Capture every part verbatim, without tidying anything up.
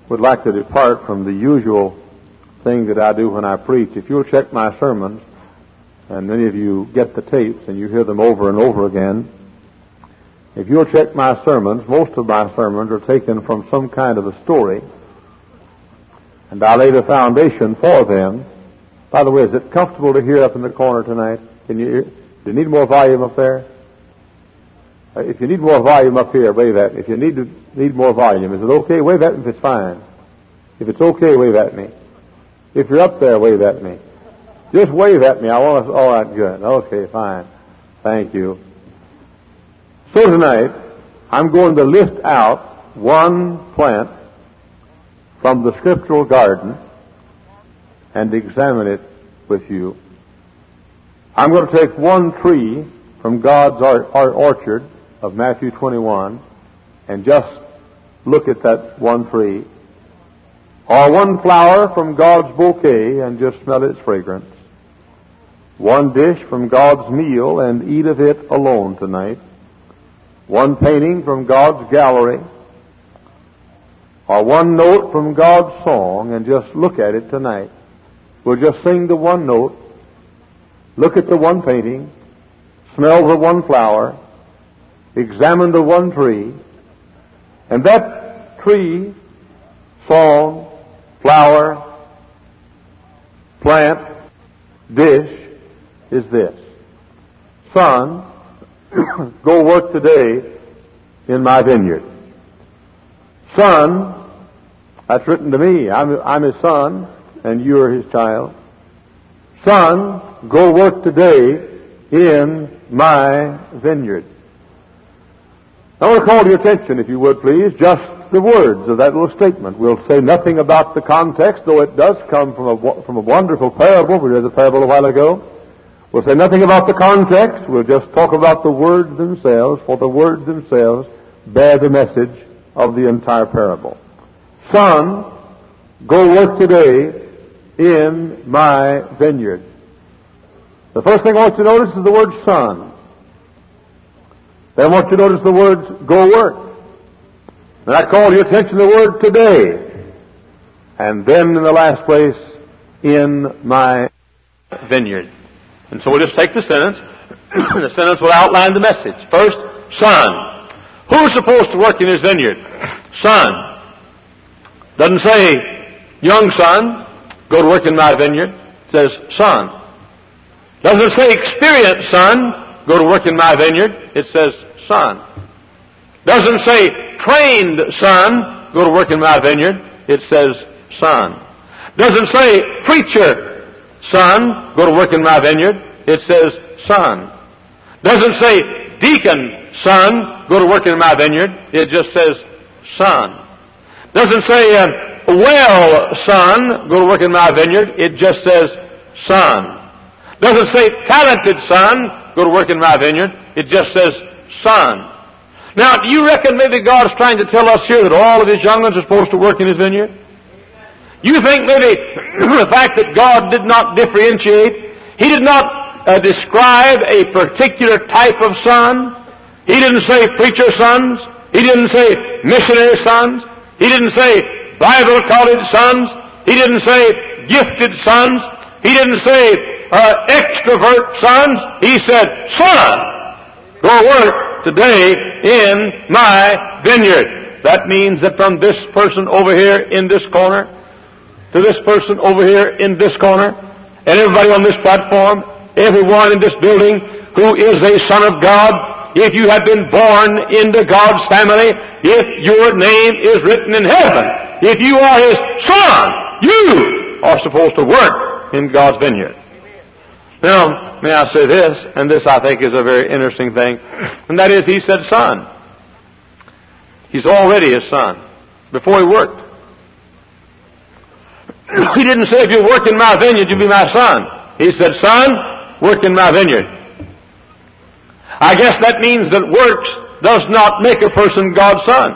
would like to depart from the usual thing that I do when I preach. If you'll check my sermons, and many of you get the tapes and you hear them over and over again, if you'll check my sermons, most of my sermons are taken from some kind of a story, and I lay the foundation for them. By the way, is it comfortable to hear up in the corner tonight? Can you hear? Do you need more volume up there? Uh, if you need more volume up here, wave at me. If you need to need more volume, is it okay? Wave at me if it's fine. If it's okay, wave at me. If you're up there, wave at me. Just wave at me. I want to. All right, good. Okay, fine. Thank you. So tonight, I'm going to lift out one plant from the scriptural garden and examine it with you. I'm going to take one tree from God's orchard of Matthew twenty-one and just look at that one tree, or one flower from God's bouquet and just smell its fragrance, one dish from God's meal and eat of it alone tonight, one painting from God's gallery, or one note from God's song and just look at it tonight. We'll just sing the one note, look at the one painting, smell the one flower, examine the one tree, and that tree, song, flower, plant, dish is this. Son, go work today in my vineyard. Son, that's written to me. I'm, I'm his son, and you are his child. Son, go work today in my vineyard. I want to call your attention, if you would please, just the words of that little statement. We'll say nothing about the context, though it does come from a, from a wonderful parable. We read the parable a while ago. We'll say nothing about the context. We'll just talk about the words themselves, for the words themselves bear the message of the entire parable. Son, go work today in my vineyard. The first thing I want you to notice is the word son. Then I want you to notice the words go work. And I call your attention to the word today. And then in the last place, in my vineyard. And so we'll just take the sentence. The sentence will outline the message. First, son. Who's supposed to work in his vineyard? Son. Doesn't say, young son, go to work in my vineyard. It says, son. Doesn't say, experienced son, go to work in my vineyard. It says, son. Doesn't say, trained son, go to work in my vineyard. It says, son. Doesn't say, preacher son, go to work in my vineyard. It says, son. Doesn't say, deacon son, go to work in my vineyard. It just says, son. Doesn't say, uh, well, son, go to work in my vineyard. It just says, son. Doesn't say, talented son, go to work in my vineyard. It just says, son. Now, do you reckon maybe God's trying to tell us here that all of his young ones are supposed to work in his vineyard? You think maybe the fact that God did not differentiate, he did not uh, describe a particular type of son. He didn't say preacher sons. He didn't say missionary sons. He didn't say Bible college sons. He didn't say gifted sons. He didn't say uh, extrovert sons. He said, son, go work today in my vineyard. That means that from this person over here in this corner to this person over here in this corner, and everybody on this platform, everyone in this building who is a son of God, if you have been born into God's family, if your name is written in heaven, if you are his son, you are supposed to work in God's vineyard. Now, may I say this, and this I think is a very interesting thing, and that is he said son. He's already his son before he worked. He didn't say, if you work in my vineyard, you'll be my son. He said, son, work in my vineyard. I guess that means that works does not make a person God's son.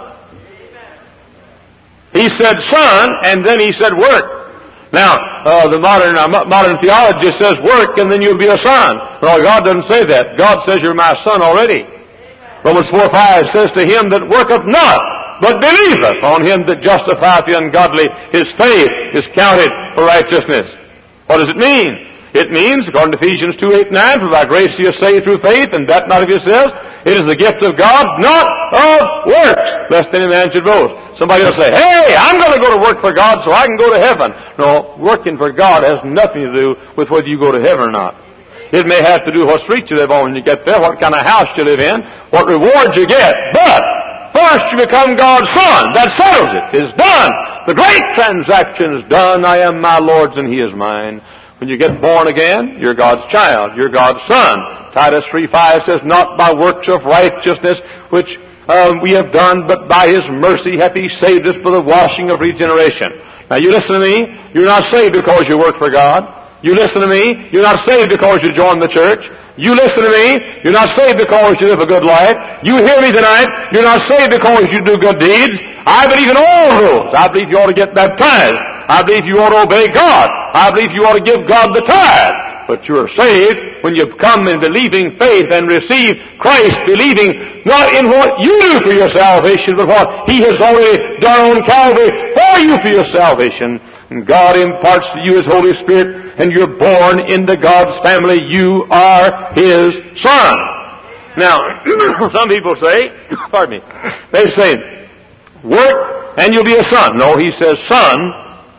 He said, son, and then he said, work. Now, uh, the modern uh, modern theology says work and then you'll be a son. Well, God doesn't say that. God says you're my son already. Romans four five says, to him that worketh not, but believeth on him that justifieth the ungodly, his faith is counted for righteousness. What does it mean? It means, according to Ephesians two, eight, nine, for by grace ye are saved through faith, and that not of yourselves. It is the gift of God, not of works, lest any man should boast. Somebody will say, hey, I'm going to go to work for God so I can go to heaven. No, working for God has nothing to do with whether you go to heaven or not. It may have to do with what street you live on when you get there, what kind of house you live in, what rewards you get. But first you become God's son. That settles it. It's done. The great transaction is done. I am my Lord's and he is mine. When you get born again, you're God's child. You're God's son. Titus three five says, not by works of righteousness which um, we have done, but by his mercy hath he saved us by the washing of regeneration. Now you listen to me. You're not saved because you work for God. You listen to me. You're not saved because you join the church. You listen to me. You're not saved because you live a good life. You hear me tonight. You're not saved because you do good deeds. I believe in all rules. I believe you ought to get baptized. I believe you ought to obey God. I believe you ought to give God the tithe. But you're saved when you come in believing faith and receive Christ, believing not in what you do for your salvation, but what he has already done on Calvary for you for your salvation. And God imparts to you his Holy Spirit, and you're born into God's family. You are his son. Now, some people say, pardon me, they say, work and you'll be a son. No, he says, son,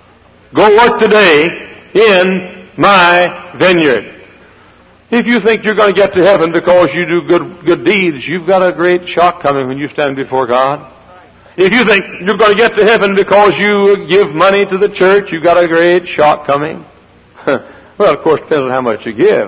go work today in my vineyard. If you think you're going to get to heaven because you do good, good deeds, you've got a great shock coming when you stand before God. If you think you're going to get to heaven because you give money to the church, you've got a great shock coming. Well, of course, it depends on how much you give.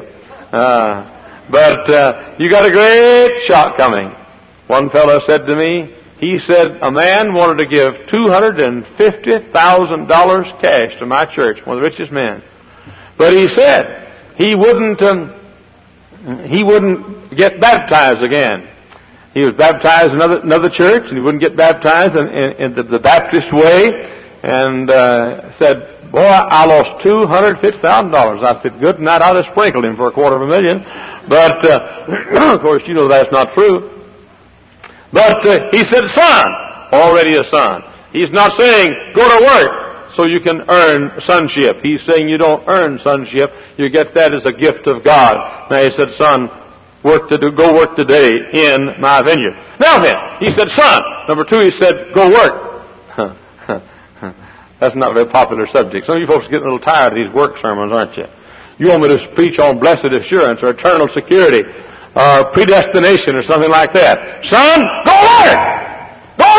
Uh, but uh, you got a great shock coming. One fellow said to me, he said, a man wanted to give two hundred fifty thousand dollars cash to my church, one of the richest men. But he said he wouldn't, um, he wouldn't get baptized again. He was baptized in another, another church, and he wouldn't get baptized in, in, in the, the Baptist way. And uh, said, boy, I lost two hundred fifty thousand dollars. I said, good night, I'll just sprinkle him for a quarter of a million. But, uh, of course, you know that's not true. But uh, he said, son, already a son. He's not saying, go to work so you can earn sonship. He's saying you don't earn sonship. You get that as a gift of God. Now he said, son, work to do, go work today in my vineyard. Now then, he said, son. Number two, he said, go work. That's not a very popular subject. Some of you folks are getting a little tired of these work sermons, aren't you? You want me to preach on blessed assurance or eternal security or predestination or something like that. Son, go work! Go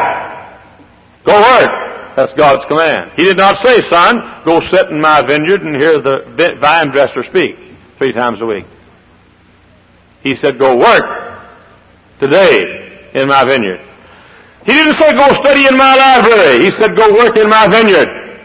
work! Go work! That's God's command. He did not say, son, go sit in my vineyard and hear the vine dresser speak three times a week. He said, go work today in my vineyard. He didn't say, go study in my library. He said, go work in my vineyard.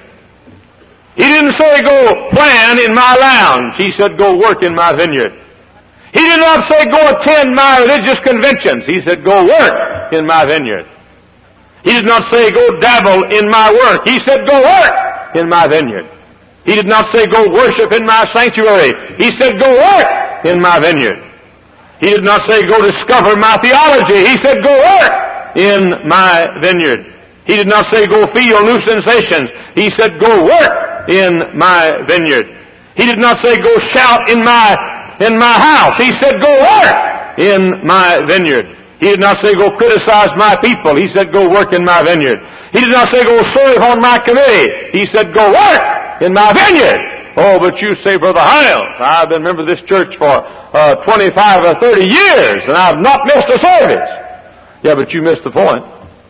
He didn't say, go plan in my lounge. He said, go work in my vineyard. He did not say, go attend my religious conventions. He said, go work in my vineyard. He did not say, go dabble in my work. He said, go work in my vineyard. He did not say, go worship in my sanctuary. He said, go work in my vineyard. He did not say, go discover my theology. He said, go work in my vineyard. He did not say, go feel new sensations. He said, go work in my vineyard. He did not say, go shout in my in my house. He said, go work in my vineyard. He did not say, go criticize my people. He said, go work in my vineyard. He did not say, go serve on my committee. He said, go work in my vineyard. Oh, but you say, Brother Hiles, I've been a member of this church for uh, twenty-five or thirty years, and I've not missed a service. Yeah, but you missed the point.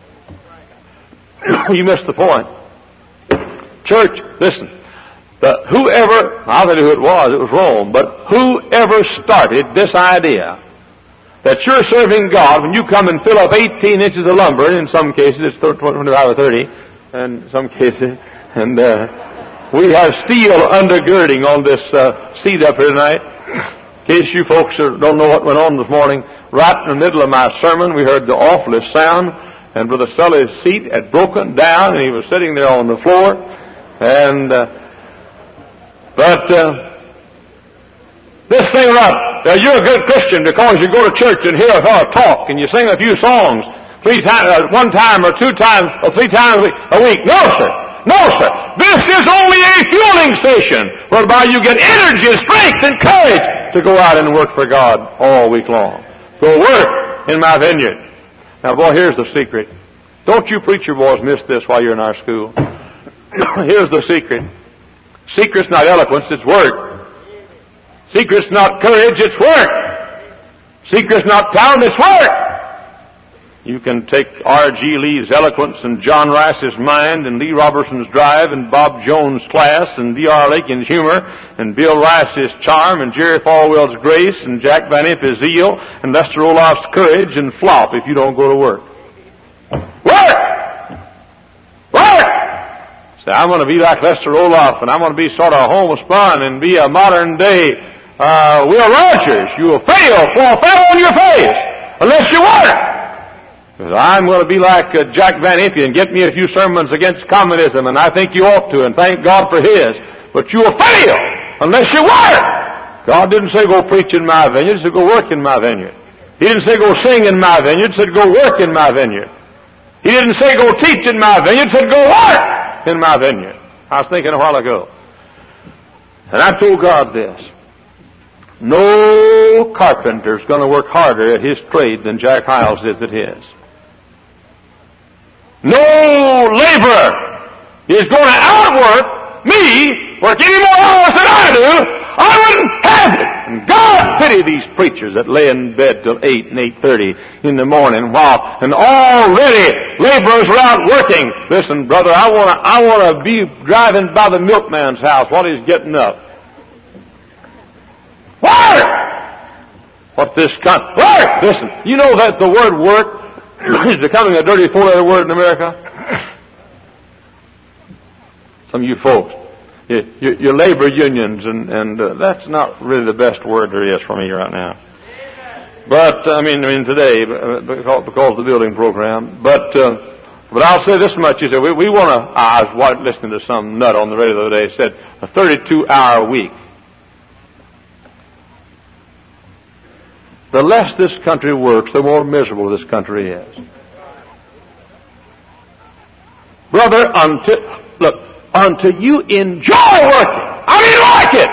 You missed the point. Church, listen. The, whoever, I'll tell you who it was, it was Rome, but whoever started this idea that you're serving God when you come and fill up eighteen inches of lumber, and in some cases it's twenty-five or thirty, and in some cases, and uh, we have steel undergirding on this uh, seat up here tonight. In case you folks don't know what went on this morning, right in the middle of my sermon, we heard the awfulest sound, and Brother Sully's seat had broken down, and he was sitting there on the floor, and uh, But uh, this thing about uh, you're a good Christian because you go to church and hear her talk and you sing a few songs. three times, uh, one time or two times or three times a week. No, sir. No, sir. This is only a fueling station whereby you get energy and strength and courage to go out and work for God all week long. Go work in my vineyard. Now, boy, here's the secret. Don't you preacher boys miss this while you're in our school. Here's the secret. Secret's not eloquence, it's work. Secret's not courage, it's work. Secret's not talent, it's work. You can take R G Lee's eloquence and John Rice's mind and Lee Robertson's drive and Bob Jones' class and D R Lakin's humor and Bill Rice's charm and Jerry Falwell's grace and Jack Van Impe's zeal and Lester Olaf's courage and flop if you don't go to work. Work! Work! Say, I'm going to be like Lester Olaf and I'm going to be sort of homespun and be a modern day uh, Will Rogers. You will fail, fall flat on your face unless you work. I'm going to be like uh, Jack Van Impe and get me a few sermons against communism, and I think you ought to, and thank God for his. But you will fail unless you work. God didn't say go preach in my vineyard. He said go work in my vineyard. He didn't say go sing in my vineyard. He said go work in my vineyard. He didn't say go teach in my vineyard. He said go work in my vineyard. I was thinking a while ago. And I told God this. No carpenter's going to work harder at his trade than Jack Hyles is at his. No laborer is going to outwork me, work any more hours than I do. I wouldn't have it. And God pity these preachers that lay in bed till eight and eight thirty in the morning while and already laborers are out working. Listen, brother, I want to I want to be driving by the milkman's house while he's getting up. Work! What this kind? Work! Listen, you know that the word work is becoming a dirty four-letter word in America? Some of you folks, you, you, your labor unions, and, and uh, that's not really the best word there is for me right now. But, I mean, I mean today, because, because of the building program. But uh, but I'll say this much. You said, we, we want to, I was listening to some nut on the radio the other day, said a thirty-two hour week. The less this country works, the more miserable this country is. Brother, until, look, until you enjoy working, I mean like it.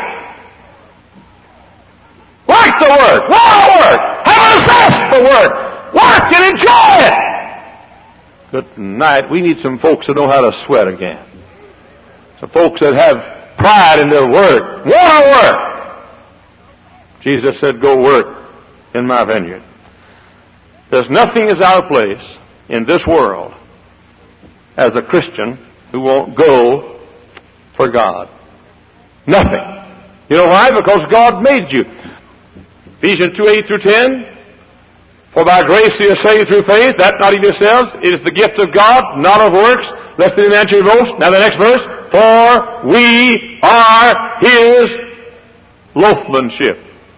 Like the work, want to work, have a zest for work, work and enjoy it. Good night. We need some folks that know how to sweat again. Some folks that have pride in their work, want to work. Jesus said, go work in my vineyard. There's nothing is our place in this world as a Christian who won't go for God. Nothing. You know why? Because God made you. Ephesians two, eight through ten. For by grace you are saved through faith, that not of yourselves. It is the gift of God, not of works, lest any man should boast. Now the next verse. For we are His loafmanship.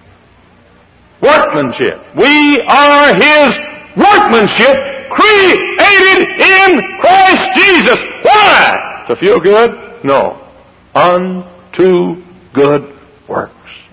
Workmanship. We are His workmanship, created in Christ Jesus. Why? To feel good? No. Unto good works.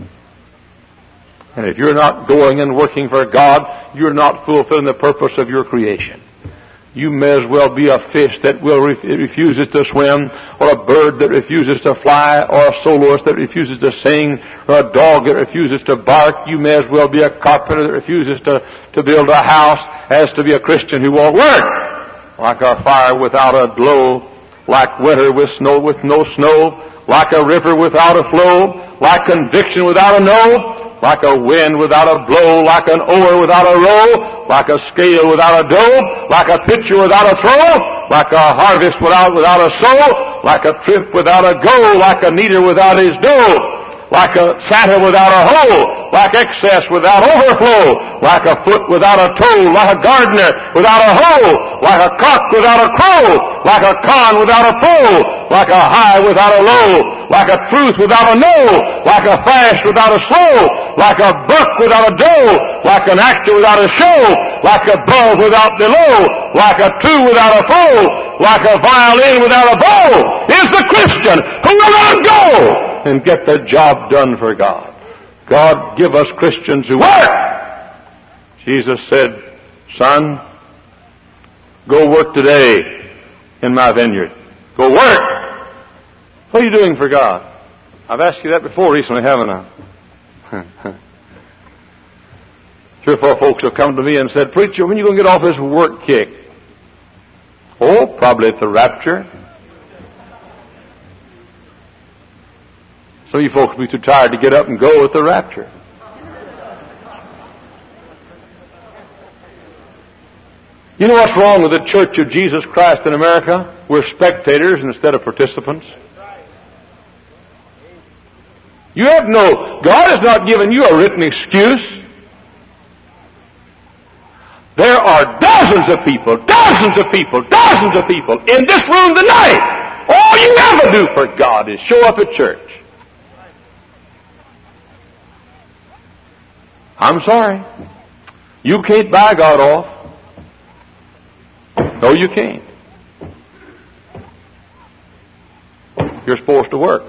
And if you're not going and working for God, you're not fulfilling the purpose of your creation. You may as well be a fish that will ref- refuses to swim, or a bird that refuses to fly, or a soloist that refuses to sing, or a dog that refuses to bark. You may as well be a carpenter that refuses to, to build a house as to be a Christian who won't work. Like a fire without a glow, like winter with snow with no snow, like a river without a flow, like conviction without a no, like a wind without a blow, like an oar without a row, like a scale without a dough, like a pitcher without a throw, like a harvest without without a sow, like a trip without a go, like a kneader without his dough, like a Santa without a hoe, like excess without overflow, like a foot without a toe, like a gardener without a hoe, like a cock without a crow, like a con without a foe, like a high without a low, like a truth without a no, like a fast without a slow, like a buck without a doe, like an actor without a show, like a above without below, like a two without a foe, like a violin without a bow, is the Christian who will not go and get the job done for God. God, give us Christians who work. Jesus said, son, Go work today in my vineyard. Go work. What are you doing for God? I've asked you that before recently, haven't I? Three or four folks have come to me and said, "Preacher, when are you going to get off this work kick?" Oh, probably at the rapture. Some of you folks will be too tired to get up and go at the rapture. You know what's wrong with the Church of Jesus Christ in America? We're spectators instead of participants. You have no, God has not given you a written excuse. There are dozens of people, dozens of people, dozens of people in this room tonight. All you ever do for God is show up at church. I'm sorry. You can't buy God off. No, you can't. You're supposed to work.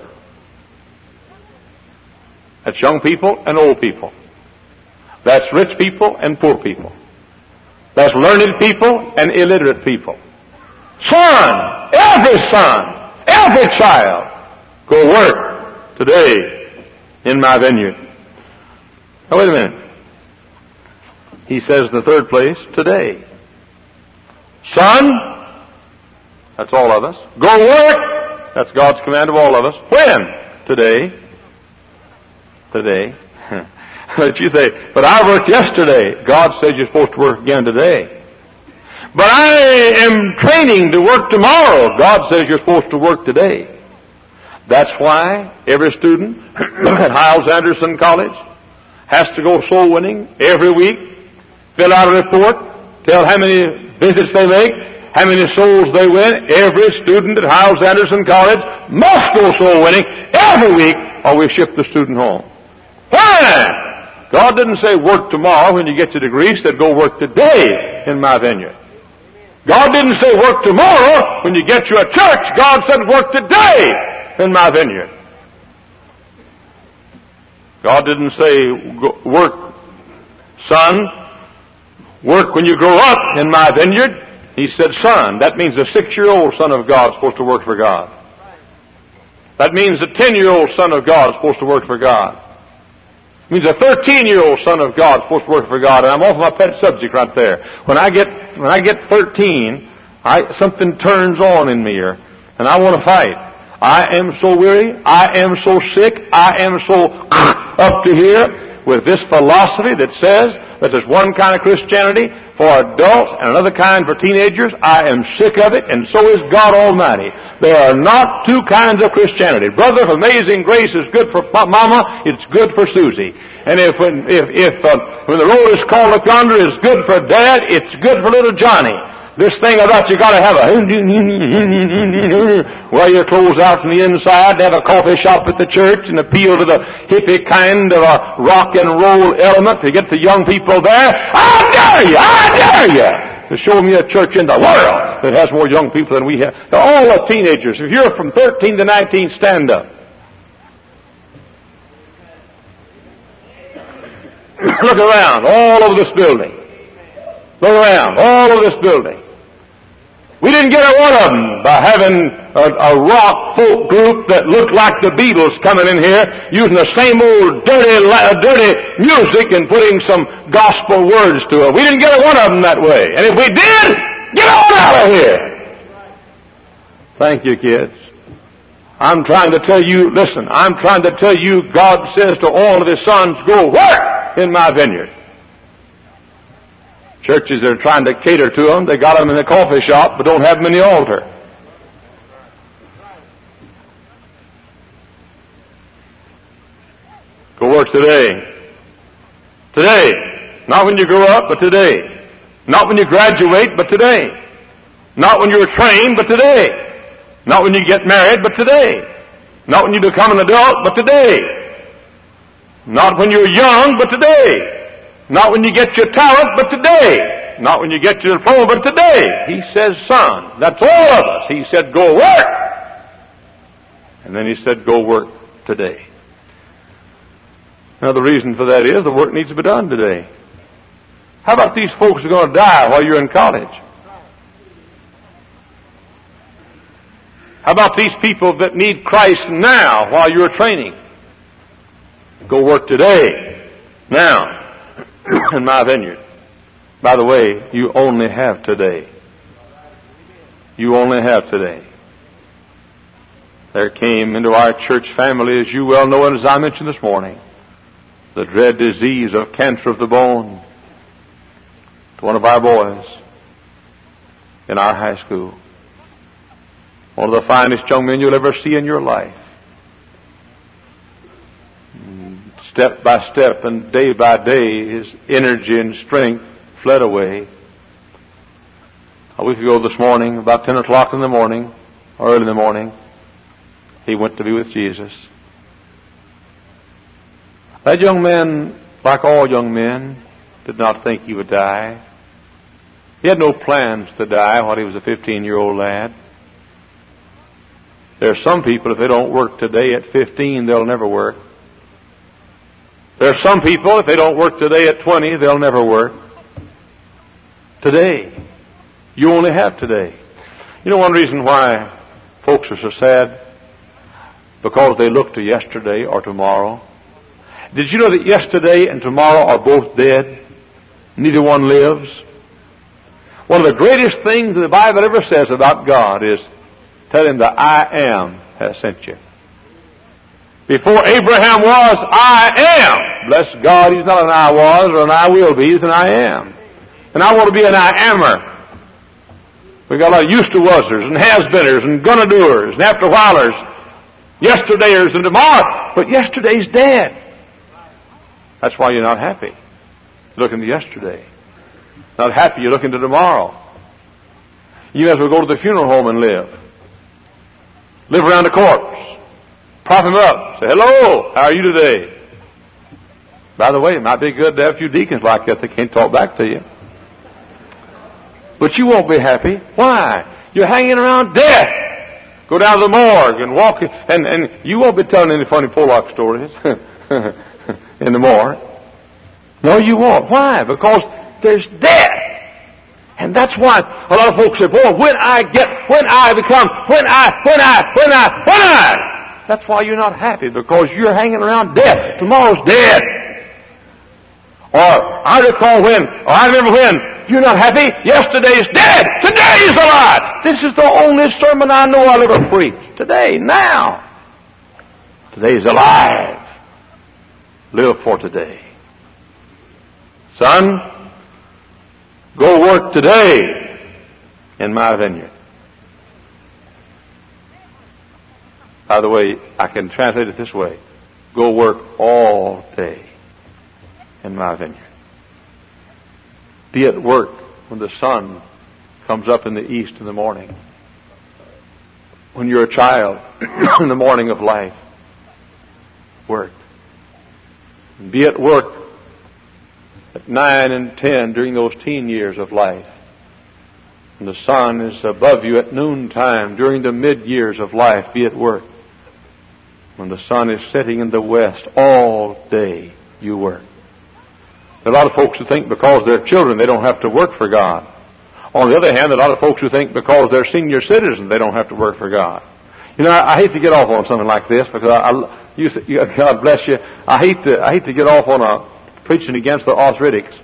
That's young people and old people. That's rich people and poor people. That's learned people and illiterate people. Son, every son, every child, go work today in my vineyard. Now wait a minute. He says in the third place, today. Son, that's all of us. Go work. That's God's command of all of us. When? Today. Today. But you say, but I worked yesterday. God says you're supposed to work again today. But I am training to work tomorrow. God says you're supposed to work today. That's why every student at Hiles Anderson College has to go soul winning every week, fill out a report, tell how many visits they make, how many souls they win. Every student at Hiles Anderson College must go soul winning every week or we ship the student home. Why? God didn't say work tomorrow when you get your degree. He said go work today in my vineyard. God didn't say work tomorrow when you get you a church. God said work today in my vineyard. God didn't say go, work, son, work when you grow up in my vineyard. He said son. That means a six-year-old son of God is supposed to work for God. That means a ten-year-old son of God is supposed to work for God. It means a thirteen-year-old son of God is supposed to work for God. And I'm off my pet subject right there. When I get when I get thirteen, I, something turns on in me here, and I want to fight. I am so weary. I am so sick. I am so up to here with this philosophy that says that there's one kind of Christianity for adults and another kind for teenagers. I am sick of it, and so is God Almighty. There are not two kinds of Christianity. Brother, if Amazing Grace is good for Mama, it's good for Susie. And if when, if, if uh, when the road is called up yonder is good for Dad, it's good for little Johnny. This thing about you got to have a wear your clothes out from the inside, have a coffee shop at the church, and appeal to the hippie kind of a rock and roll element to get the young people there. I dare you! I dare you! To show me a church in the world that has more young people than we have. All the teenagers, if you're from thirteen to nineteen, stand up. Look around, all over this building. Look around, all over this building. We didn't get a one of them by having a, a rock folk group that looked like the Beatles coming in here using the same old dirty, uh, dirty music and putting some gospel words to it. We didn't get a one of them that way. And if we did, get on out of here. Thank you, kids. I'm trying to tell you, listen, I'm trying to tell you God says to all of His sons, go work in my vineyard. Churches are trying to cater to them. They got them in the coffee shop, but don't have them in the altar. Go work today. Today. Not when you grow up, but today. Not when you graduate, but today. Not when you're trained, but today. Not when you get married, but today. Not when you become an adult, but today. Not when you're young, but today. Not when you get your talent, but today. Not when you get your diploma, but today. He says, son, that's all of us. He said, go work. And then he said, go work today. Now the reason for that is the work needs to be done today. How about these folks who are going to die while you're in college? How about these people that need Christ now while you're training? Go work today, now, in my vineyard. By the way, you only have today. You only have today. There came into our church family, as you well know and as I mentioned this morning, the dread disease of cancer of the bone to one of our boys in our high school. One of the finest young men you'll ever see in your life. Step by step and day by day, his energy and strength fled away. A week ago this morning, about ten o'clock in the morning, or early in the morning, he went to be with Jesus. That young man, like all young men, did not think he would die. He had no plans to die while he was a fifteen-year-old lad. There are some people, if they don't work today at fifteen, they'll never work. There are some people, if they don't work today at twenty, they'll never work. Today. You only have today. You know one reason why folks are so sad? Because they look to yesterday or tomorrow. Did you know that yesterday and tomorrow are both dead? Neither one lives. One of the greatest things the Bible ever says about God is, tell him that I am has sent you. Before Abraham was, I am. Bless God, he's not an I was or an I will be, he's an I am. And I want to be an I ammer. We've got a lot of used to wasers and has-beenners and gonna doers and after whilers, yesterdayers and tomorrow. But yesterday's dead. That's why you're not happy. You're looking to yesterday. Not happy, you're looking to tomorrow. You as well go to the funeral home and live. Live around the corpse. Prop him up. Say, hello, how are you today? By the way, it might be good to have a few deacons like that that can't talk back to you. But you won't be happy. Why? You're hanging around death. Go down to the morgue and walk, and, and you won't be telling any funny Pollock stories in the morgue. No, you won't. Why? Because there's death. And that's why a lot of folks say, boy, when I get, when I become, when I, when I, when I, when I. That's why you're not happy, because you're hanging around death. Tomorrow's dead. Or, I recall when, or I remember when, you're not happy, yesterday's dead, today's alive. This is the only sermon I know I'll ever preach. Today, now. Today's alive. Live for today. Son, go work today in my vineyard. By the way, I can translate it this way. Go work all day in my vineyard. Be at work when the sun comes up in the east in the morning. When you're a child in the morning of life, work. And be at work at nine and ten during those teen years of life. When the sun is above you at noontime during the mid years of life, be at work. When the sun is setting in the west, all day you work. There are a lot of folks who think because they're children they don't have to work for God. On the other hand, there are a lot of folks who think because they're senior citizens they don't have to work for God. You know, I, I hate to get off on something like this because I, I you, God bless you. I hate to I hate to get off on a preaching against the arthritics.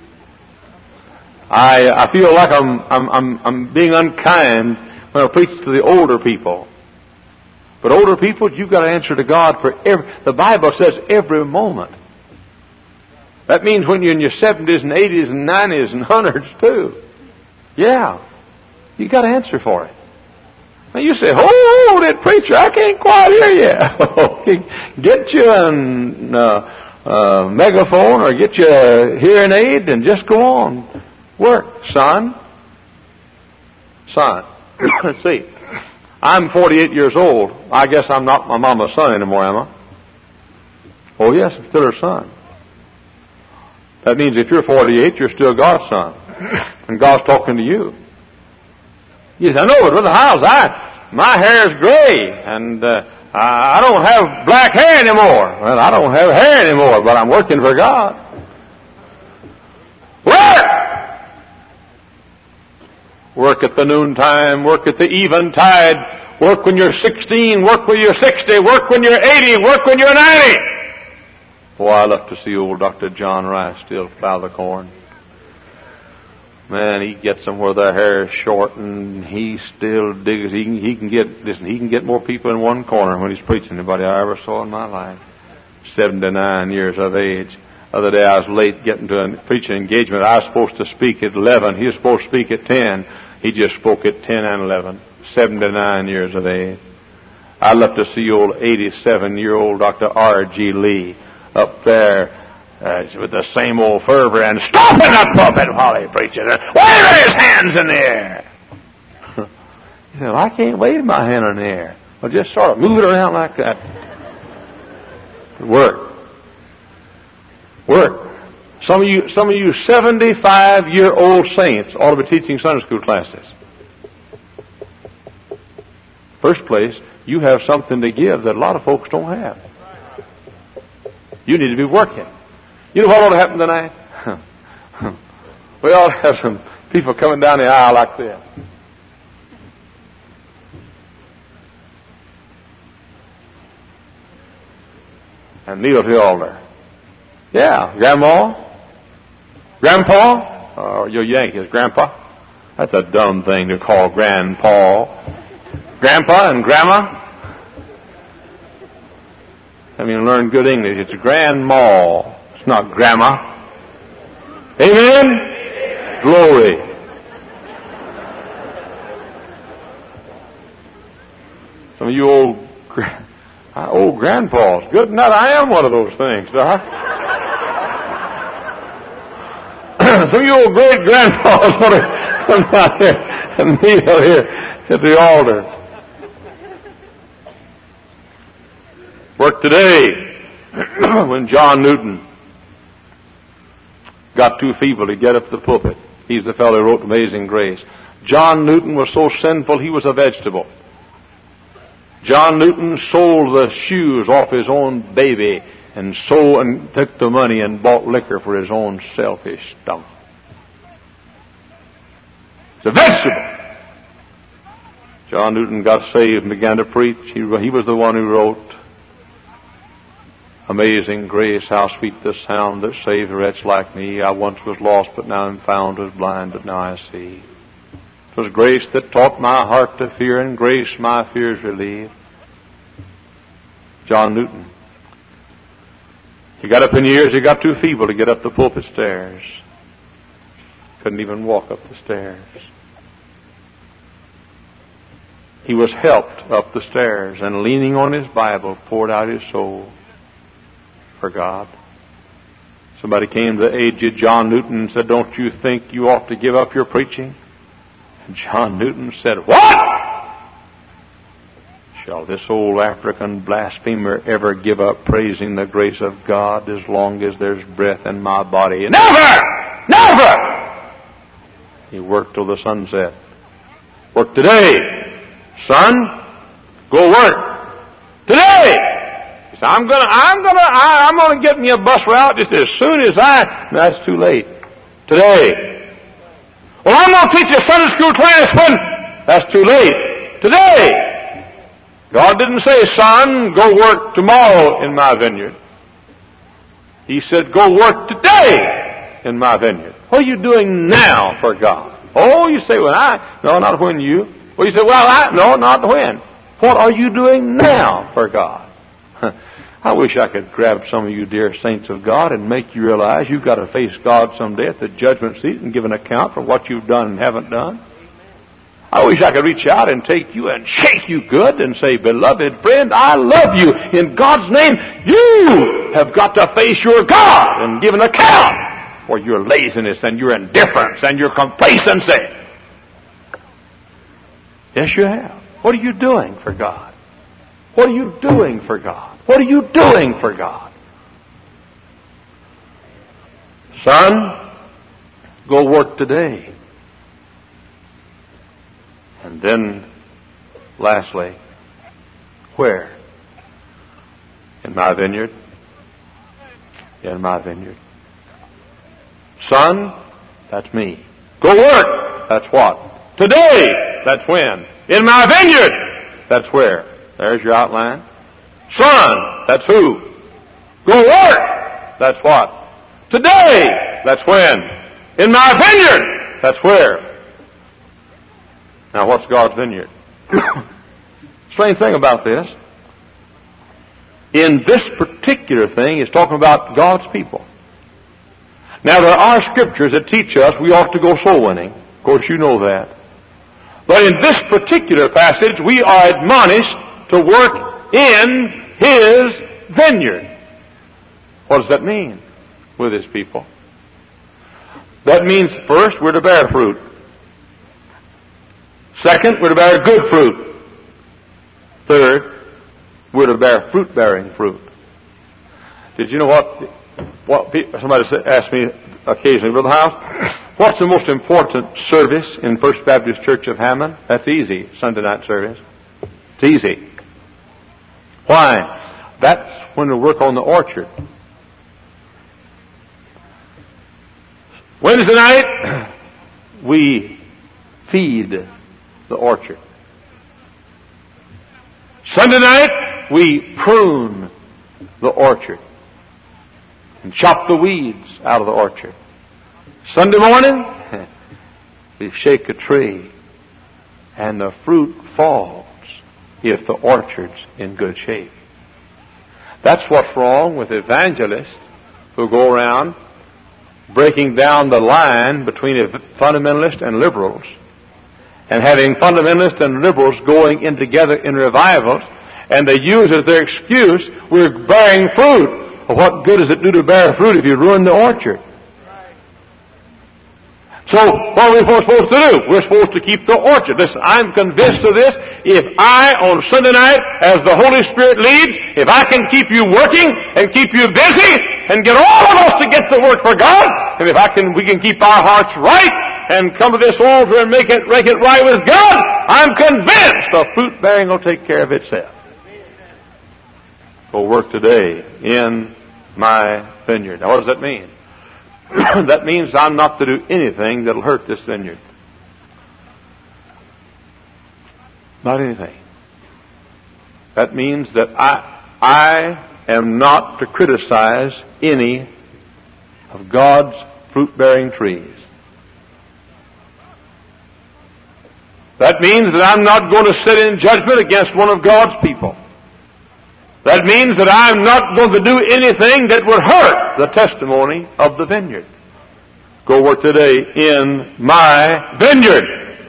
I I feel like I'm I'm I'm, I'm being unkind when I preach to the older people. But older people, you've got to answer to God for every. The Bible says every moment. That means when you're in your seventies and eighties and nineties and hundreds too. Yeah. You got to answer for it. Now you say, hold it, preacher, I can't quite hear you. Get you a uh, uh, megaphone or get you a hearing aid and just go on. Work, son. Son. Let's see. I'm forty-eight years old. I guess I'm not my mama's son anymore, am I? Oh yes, I'm still her son. That means if you're forty-eight, you're still God's son. And God's talking to you. You say, no, but Brother Hiles, I, my hair's gray, and uh, I don't have black hair anymore. Well, I don't have hair anymore, but I'm working for God. Work! Work at the noontime, work at the eventide, Work when you're sixteen. Work when you're sixty. Work when you're eighty. Work when you're ninety. Boy, I love to see old Doctor John Rice still plow the corn. Man, he gets them where their hair is short, and he still digs. He can, he can get listen. He can get more people in one corner when he's preaching than anybody I ever saw in my life. Seventy-nine years of age. Other day I was late getting to a preaching engagement. I was supposed to speak at eleven. He was supposed to speak at ten. He just spoke at ten and eleven. Seventy-nine years of age. I'd love to see old eighty-seven-year-old Doctor R G Lee up there uh, with the same old fervor and stomping that pulpit while he preaches and waving his hands in the air. He said, well, I can't wave my hand in the air. Well, just sort of move it around like that. Work. Work. Some of you, some of you seventy-five-year-old saints ought to be teaching Sunday school classes. First place, you have something to give that a lot of folks don't have. You need to be working. You know what ought to happen tonight? We ought to have some people coming down the aisle like this. And kneel to the altar. Yeah, Grandma, Grandpa, or your Yankees, Grandpa. That's a dumb thing to call Grandpa. Grandpa and Grandma. I mean, learn good English. It's Grandma. It's not Grandma. Amen? Glory. Some of you old, old grandpas. Good enough. I am one of those things, Doc. Some of you old great grandpas want to come down here and kneel here at the altar. Work today. When John Newton got too feeble to get up the pulpit, he's the fellow who wrote Amazing Grace. John Newton was so sinful he was a vegetable. John Newton sold the shoes off his own baby and sold and took the money and bought liquor for his own selfish stomach. It's a vegetable. John Newton got saved and began to preach. He, he was the one who wrote Amazing Grace, how sweet the sound that saved a wretch like me. I once was lost, but now am found, was blind, but now I see. It was grace that taught my heart to fear, and grace my fears relieved. John Newton. He got up in years, he got too feeble to get up the pulpit stairs. Couldn't even walk up the stairs. He was helped up the stairs, and leaning on his Bible, poured out his soul for God. Somebody came to aged John Newton and said, don't you think you ought to give up your preaching? And John Newton said, what? Shall this old African blasphemer ever give up praising the grace of God as long as there's breath in my body? Never! Never! He worked till the sun set. Work today. Son, go work. Today! So I'm gonna, I'm gonna, I, I'm gonna get me a bus route just as soon as I. No, that's too late. Today. Well, I'm gonna teach a Sunday school class when. That's too late. Today. God didn't say, son, go work tomorrow in my vineyard. He said, go work today in my vineyard. What are you doing now for God? Oh, you say, well, I. No, not when you. Well, you say, well, I. No, not when. What are you doing now for God? I wish I could grab some of you dear saints of God and make you realize you've got to face God someday at the judgment seat and give an account for what you've done and haven't done. I wish I could reach out and take you and shake you good and say, beloved friend, I love you. In God's name, you have got to face your God and give an account for your laziness and your indifference and your complacency. Yes, you have. What are you doing for God? What are you doing for God? What are you doing for God? Son, go work today. And then, lastly, where? In my vineyard. In my vineyard. Son, that's me. Go work. That's what? Today. That's when? In my vineyard. that's where? There's your outline. Son, that's who? Go work, that's what? Today, that's when? In my vineyard, that's where? Now what's God's vineyard? Strange thing about this, in this particular thing, it's talking about God's people. Now there are scriptures that teach us we ought to go soul winning. Of course you know that. But in this particular passage, we are admonished to work in His vineyard. What does that mean with His people? That means first, we're to bear fruit. Second, we're to bear good fruit. Third, we're to bear fruit-bearing fruit. Did you know what, what somebody asked me occasionally, Brother House, what's the most important service in First Baptist Church of Hammond? That's easy, Sunday night service. It's easy. Why? That's when we work on the orchard. Wednesday night, we feed the orchard. Sunday night, we prune the orchard and chop the weeds out of the orchard. Sunday morning, we shake a tree and the fruit falls if the orchard's in good shape. That's what's wrong with evangelists who go around breaking down the line between fundamentalists and liberals, and having fundamentalists and liberals going in together in revivals, and they use as their excuse, we're bearing fruit. Well, what good does it do to bear fruit if you ruin the orchard? So, what are we supposed to do? We're supposed to keep the orchard. Listen, I'm convinced of this. If I, on Sunday night, as the Holy Spirit leads, if I can keep you working and keep you busy and get all of us to get to work for God, and if I can, we can keep our hearts right and come to this altar and make it, make it right with God, I'm convinced the fruit bearing will take care of itself. Go work today in my vineyard. Now, what does that mean? That means I'm not to do anything that'll hurt this vineyard. Not anything. That means that I, I am not to criticize any of God's fruit-bearing trees. That means that I'm not going to sit in judgment against one of God's people. That means that I'm not going to do anything that would hurt the testimony of the vineyard. Go work today in my vineyard.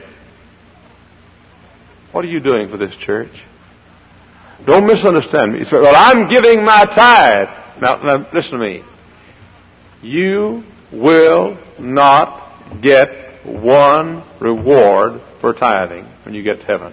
What are you doing for this church? Don't misunderstand me. You say, well, I'm giving my tithe. Now, now, listen to me. You will not get one reward for tithing when you get to heaven.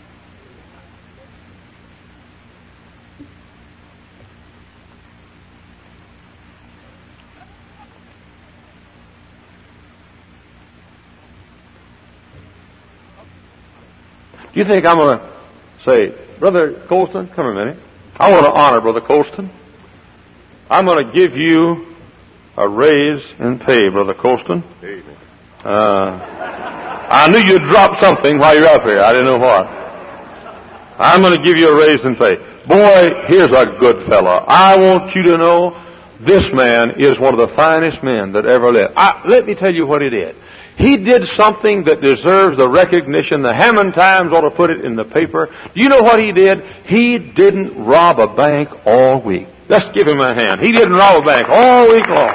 Do you think I'm going to say, Brother Colston, come a minute. I want to honor Brother Colston. I'm going to give you a raise in pay, Brother Colston. Amen. Uh, I knew you'd drop something while you're up here. I didn't know what. I'm going to give you a raise in pay. Boy, here's a good fellow. I want you to know this man is one of the finest men that ever lived. I, let me tell you what he did. He did something that deserves the recognition. The Hammond Times ought to put it in the paper. Do you know what he did? He didn't rob a bank all week. Let's give him a hand. He didn't rob a bank all week long.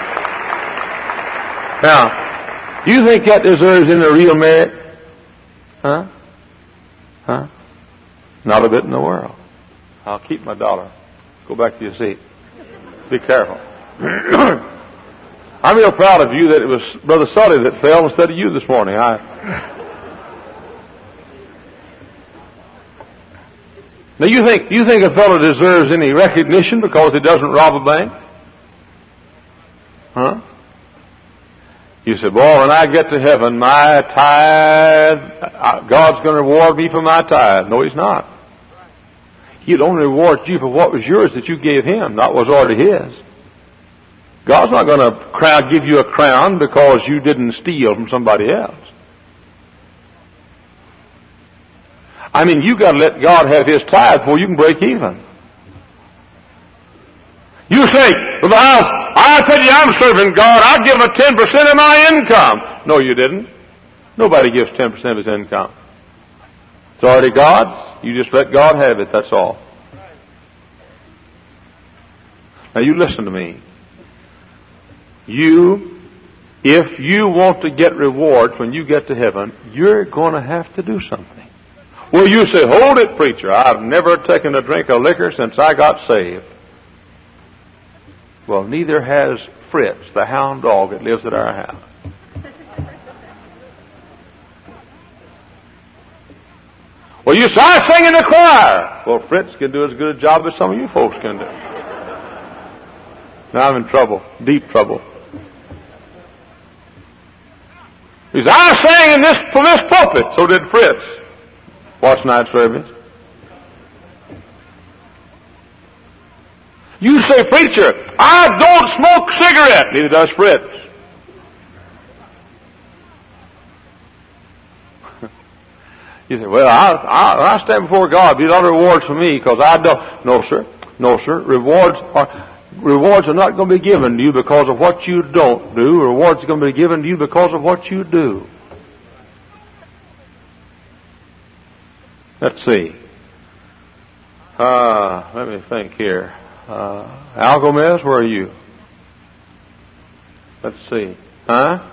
Now, do you think that deserves any real merit? Huh? Huh? Not a bit in the world. I'll keep my dollar. Go back to your seat. Be careful. I'm real proud of you that it was Brother Sully that fell instead of you this morning. I... Now you think you think a fellow deserves any recognition because he doesn't rob a bank? Huh? You said, well, when I get to heaven, my tithe, God's going to reward me for my tithe. No, He's not. He'd only reward you for what was yours that you gave Him, not what was already His. God's not going to crown, give you a crown because you didn't steal from somebody else. I mean, you got to let God have His tithe before you can break even. You say, well, I tell you, I'm serving God. I'll give Him ten percent of my income. No, you didn't. Nobody gives ten percent of his income. It's already God's. You just let God have it. That's all. Now, you listen to me. You, if you want to get rewards when you get to heaven, you're going to have to do something. Well, you say, hold it, preacher. I've never taken a drink of liquor since I got saved. Well, neither has Fritz, the hound dog that lives at our house. Well, you say, I sing in the choir. Well, Fritz can do as good a job as some of you folks can do. Now I'm in trouble, deep trouble. He says, I sang in this, from this pulpit. So did Fritz. Watch night service. You say, preacher, I don't smoke cigarette. Neither does Fritz. You say, well, I, I, I stand before God. These are rewards for me because I don't. No, sir. No, sir. Rewards are, rewards are not going to be given to you because of what you don't do. Rewards are going to be given to you because of what you do. Let's see. Uh, let me think here. Uh, Al Gomez, where are you? Let's see. Huh?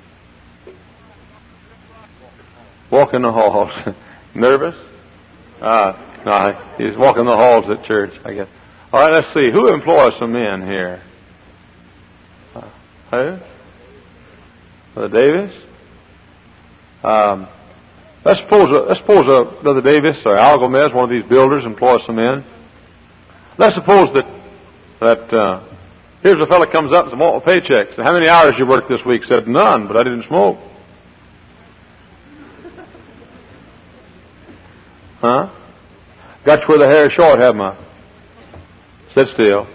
Walking the halls. Nervous? Uh, no, he's walking the halls at church, I guess. All right, let's see. Who employs some men here? Uh, who? Brother Davis? Um, let's suppose, uh, let's suppose uh, Brother Davis or Al Gomez, one of these builders, employs some men. Let's suppose that that uh, here's a fellow comes up and says, "I want my paychecks. How many hours you worked this week?" Said, "None, but I didn't smoke." Huh? Got you where the hair is short, haven't I? Sit still.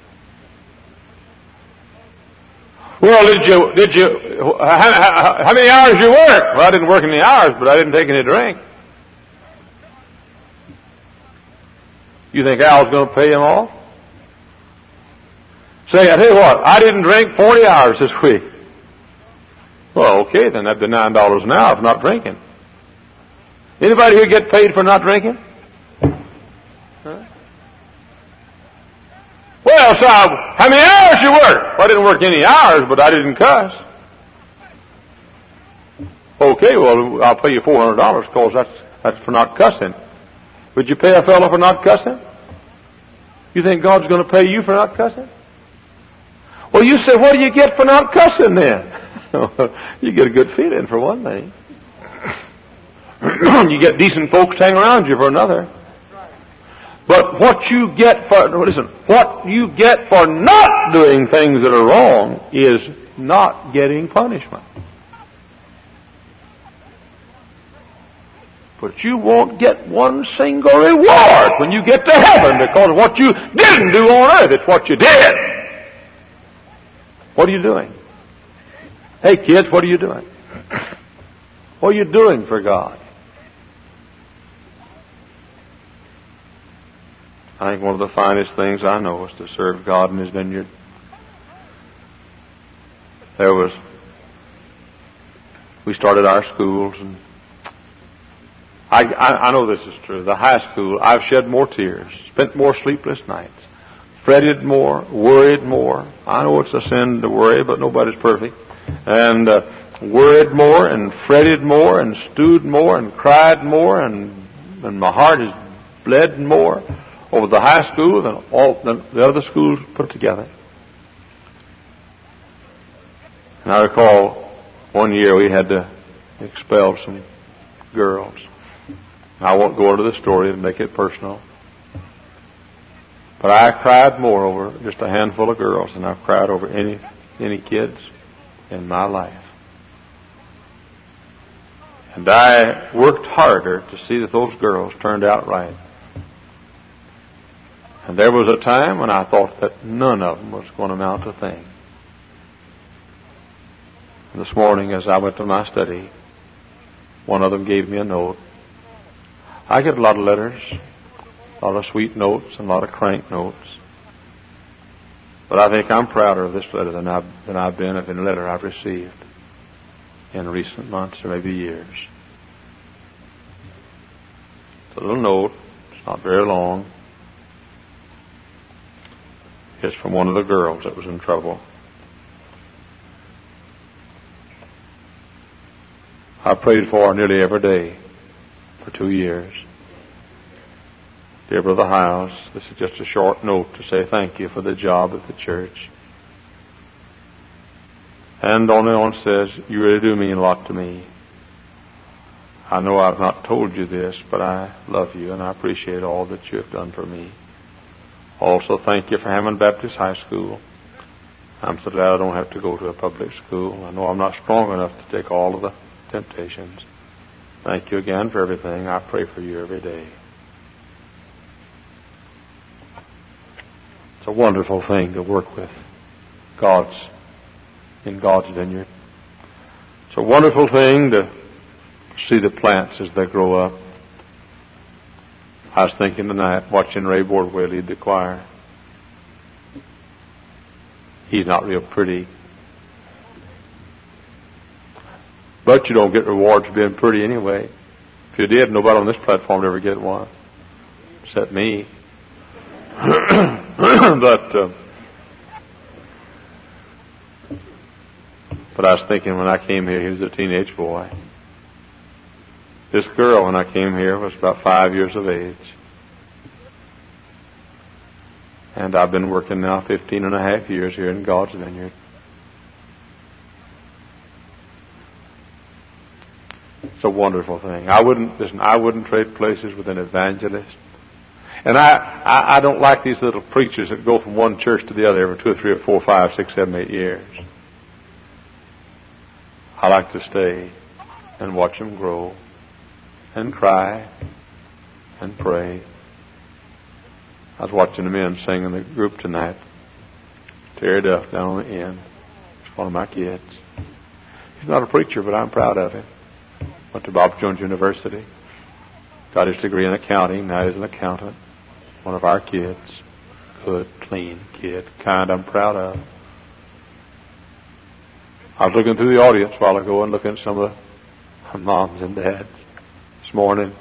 Well, did you, did you, how, how, how many hours you work? Well, I didn't work any hours, but I didn't take any drink. You think Al's going to pay them all? Say, I tell you what, I didn't drink forty hours this week. Well, okay, then that'd be nine dollars an hour for not drinking. Anybody here get paid for not drinking? Huh? Well, so how many hours you work? Well, I didn't work any hours, but I didn't cuss. Okay, well, I'll pay you four hundred dollars because that's, that's for not cussing. Would you pay a fellow for not cussing? You think God's going to pay you for not cussing? Well, you say, what do you get for not cussing then? You get a good feeling for one thing. You get decent folks hang around you for another. But what you get for, listen, what you get for not doing things that are wrong is not getting punishment. But you won't get one single reward when you get to heaven because of what you didn't do on earth. It's what you did. What are you doing? Hey kids, what are you doing? What are you doing for God? I think one of the finest things I know is to serve God in His vineyard. There was, we started our schools, and I, I, I know this is true. The high school, I've shed more tears, spent more sleepless nights, fretted more, worried more. I know it's a sin to worry, but nobody's perfect. And uh, worried more, and fretted more, and stewed more, and cried more, and, and my heart has bled more over the high school than all the other schools put together. And I recall one year we had to expel some girls. I won't go into the story and make it personal. But I cried more over just a handful of girls than I've cried over any any kids in my life. And I worked harder to see that those girls turned out right. And there was a time when I thought that none of them was going to amount to a thing. And this morning as I went to my study, one of them gave me a note. I get a lot of letters, a lot of sweet notes, and a lot of crank notes. But I think I'm prouder of this letter than I've, than I've been of any letter I've received in recent months or maybe years. It's a little note. It's not very long. It's from one of the girls that was in trouble. I prayed for her nearly every day for two years. Dear Brother Hiles, this is just a short note to say thank you for the job at the church. And on and on says, you really do mean a lot to me. I know I've not told you this, but I love you and I appreciate all that you have done for me. Also, thank you for Hammond Baptist High School. I'm so glad I don't have to go to a public school. I know I'm not strong enough to take all of the temptations. Thank you again for everything. I pray for you every day. It's a wonderful thing to work with God's, in God's vineyard. It's a wonderful thing to see the plants as they grow up. I was thinking tonight, watching Ray Bordwell lead the choir. He's not real pretty. But you don't get rewards for being pretty anyway. If you did, nobody on this platform would ever get one. Except me. but, uh, but I was thinking when I came here, he was a teenage boy. This girl, when I came here, was about five years of age. And I've been working now fifteen and a half years here in God's vineyard. It's a wonderful thing. I wouldn't, listen, I wouldn't trade places with an evangelist. And I, I, I don't like these little preachers that go from one church to the other every two or three or four, five, six, seven, eight years. I like to stay and watch them grow and cry and pray. I was watching the men sing in the group tonight. Terry Duff down on the end. It's one of my kids. He's not a preacher, but I'm proud of him. Went to Bob Jones University. Got his degree in accounting. Now he's an accountant. One of our kids. Good, clean kid. Kind I'm proud of. I was looking through the audience a while ago and looking at some of the moms and dads. This morning,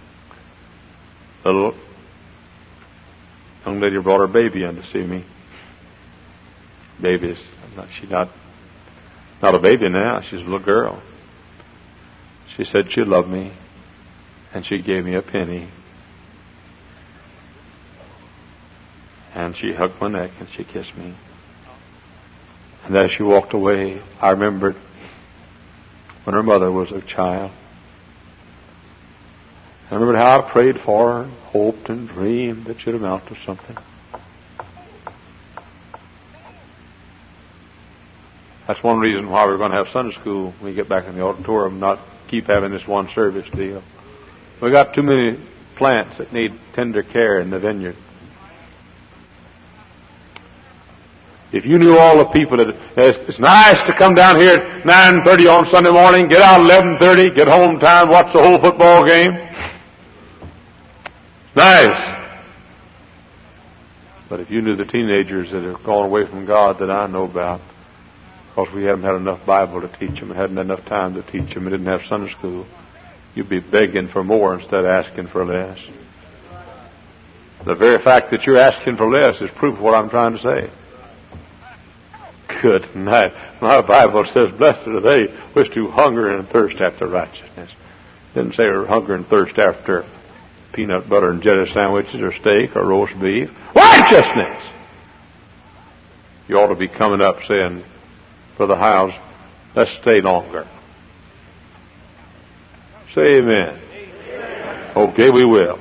a little young lady brought her baby in to see me. Baby's, she's not, not a baby now. She's a little girl. She said she loved me, and she gave me a penny. And she hugged my neck and she kissed me. And as she walked away, I remembered when her mother was a child. I remembered how I prayed for her, hoped and dreamed that she'd amount to something. That's one reason why we're going to have Sunday school when we get back in the auditorium, not keep having this one service deal. We've got too many plants that need tender care in the vineyard. If you knew all the people that it's nice to come down here at nine thirty on Sunday morning, get out at eleven thirty, get home time, watch the whole football game. Nice. But if you knew the teenagers that have gone away from God that I know about, because we haven't had enough Bible to teach them, and hadn't had enough time to teach them, and didn't have Sunday school, you'd be begging for more instead of asking for less. The very fact that you're asking for less is proof of what I'm trying to say. Good night. My Bible says, blessed are they which do hunger and thirst after righteousness. It didn't say hunger and thirst after peanut butter and jelly sandwiches or steak or roast beef. Righteousness! You ought to be coming up saying, Brother Hiles, let's stay longer. Say amen. Amen. Okay, we will.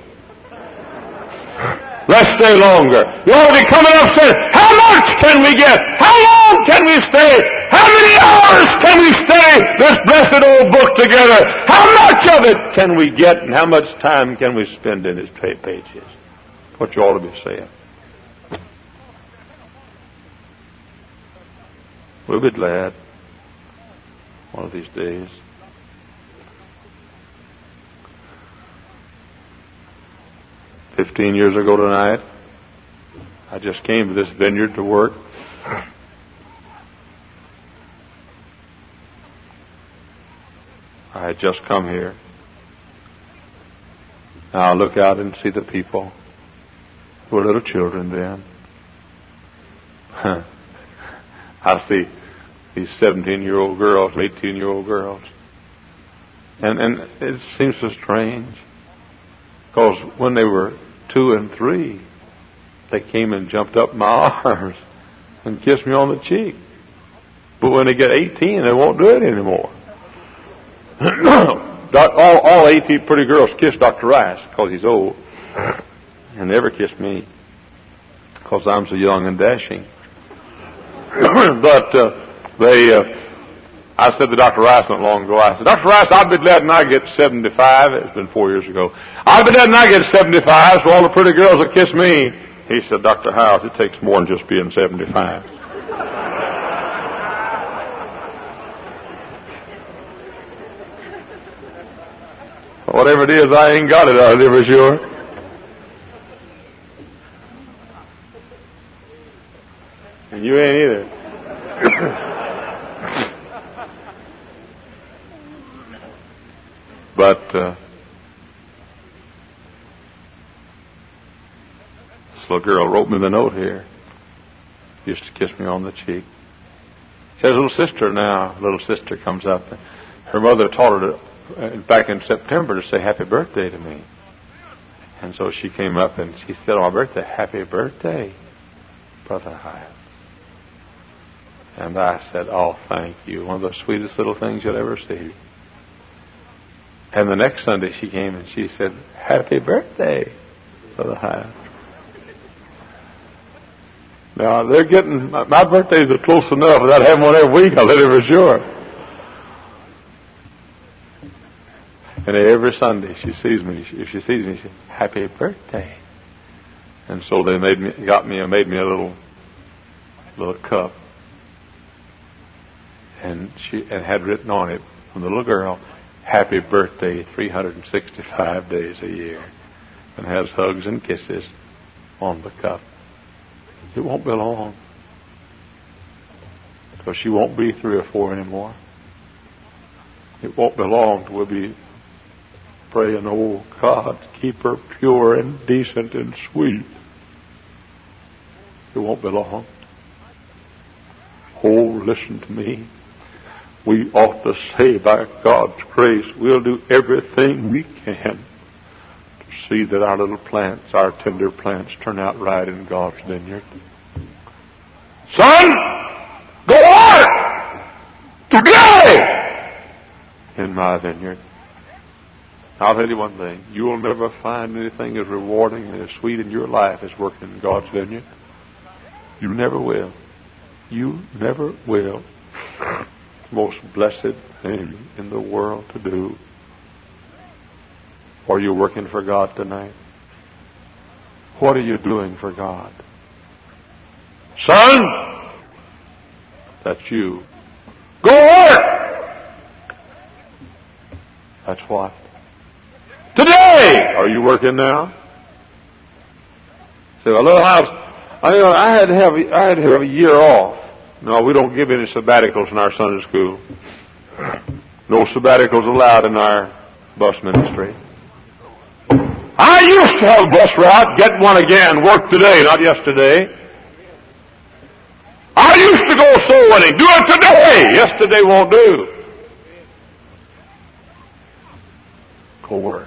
Let's stay longer. You ought to be coming up saying, how much can we get? How long can we stay? How many hours can we stay this blessed old book together? How much of it can we get, and how much time can we spend in its pages? What you ought to be saying. We'll be glad one of these days. Fifteen years ago tonight, I just came to this vineyard to work. I had just come here. Now I look out and see the people who were little children then. I see these seventeen-year-old girls, eighteen-year-old girls. And, and it seems so strange. Because when they were two and three, they came and jumped up in my arms and kissed me on the cheek. But when they get eighteen, they won't do it anymore. all, all eighteen pretty girls kiss Doctor Rice because he's old. And never kiss me because I'm so young and dashing. But uh, they... Uh, I said to Doctor Rice not long ago, I said, Doctor Rice, I'd be glad when I get seventy-five. It's been four years ago. I'd be glad when I get seventy-five so all the pretty girls will kiss me. He said, Doctor Howes, it takes more than just being seventy-five. Whatever it is, I ain't got it, I live sure. And you ain't either. But uh, this little girl wrote me the note here. Used to kiss me on the cheek. She has a little sister now. Little sister comes up. Her mother taught her to, uh, back in September to say happy birthday to me. And so she came up and she said on my birthday, happy birthday, Brother Hiles. And I said, oh, thank you. One of the sweetest little things you'll ever see. And the next Sunday she came and she said, happy birthday, Brother Hiles. Now, they're getting, my, my birthdays are close enough without having one every week, I'll let you for sure. And every Sunday she sees me, if she sees me, she says, happy birthday. And so they made me, got me, made me a little, little cup. And she, and had written on it, from the little girl, happy birthday three hundred sixty-five days a year. And has hugs and kisses on the cup. It won't be long. Because she won't be three or four anymore. It won't be long till we'll be praying, oh God, keep her pure and decent and sweet. It won't be long. Oh, listen to me. We ought to say, by God's grace, we'll do everything we can to see that our little plants, our tender plants, turn out right in God's vineyard. Son, go work today in my vineyard. I'll tell you one thing. You will never find anything as rewarding and as sweet in your life as working in God's vineyard. You never will. You never will. Most blessed thing in the world to do. Are you working for God tonight? What are you doing for God? Son, that's you. Go work. That's what? Today. Are you working now? Say, well, little house. I, you know, I had to have I had to have a year off. No, we don't give any sabbaticals in our Sunday school. No sabbaticals allowed in our bus ministry. I used to have a bus route. Get one again. Work today, not yesterday. I used to go soul winning. Do it today. Yesterday won't do. Go work.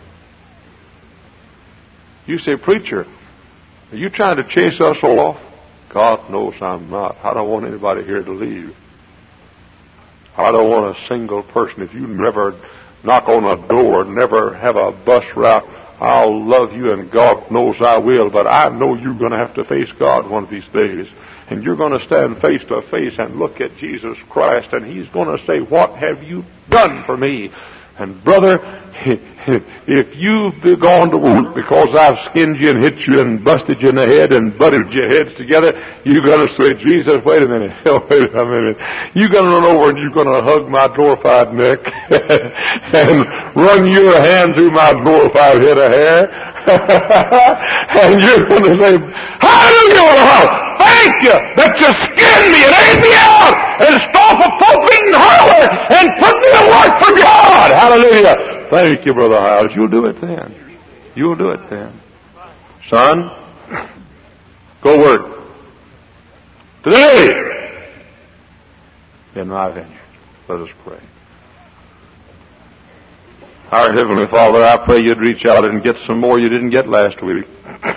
You say, preacher, are you trying to chase us off? God knows I'm not. I don't want anybody here to leave. I don't want a single person. If you never knock on a door, never have a bus route, I'll love you and God knows I will. But I know you're going to have to face God one of these days. And you're going to stand face to face and look at Jesus Christ. And He's going to say, what have you done for me? And brother, if you've gone to work because I've skinned you and hit you and busted you in the head and butted your heads together, you're going to say, Jesus, wait a minute, wait a minute. You're going to run over and you're going to hug my glorified neck and run your hand through my glorified head of hair And you're going to say, hallelujah, thank you that you skinned me and ate me out and stop a pulpit and holler and put me to work for God. Hallelujah. Thank you, Brother Hiles. You'll do it then. You'll do it then. Son, go work today in my vineyard. Let us pray. Our Heavenly Father, I pray you'd reach out and get some more you didn't get last week.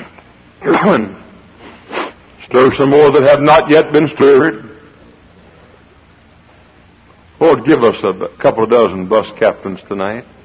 Stir some more that have not yet been stirred. Lord, give us a couple of dozen bus captains tonight.